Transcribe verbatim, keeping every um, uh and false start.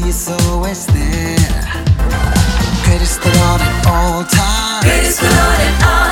is always there. Greatest love at all times. Greatest love at all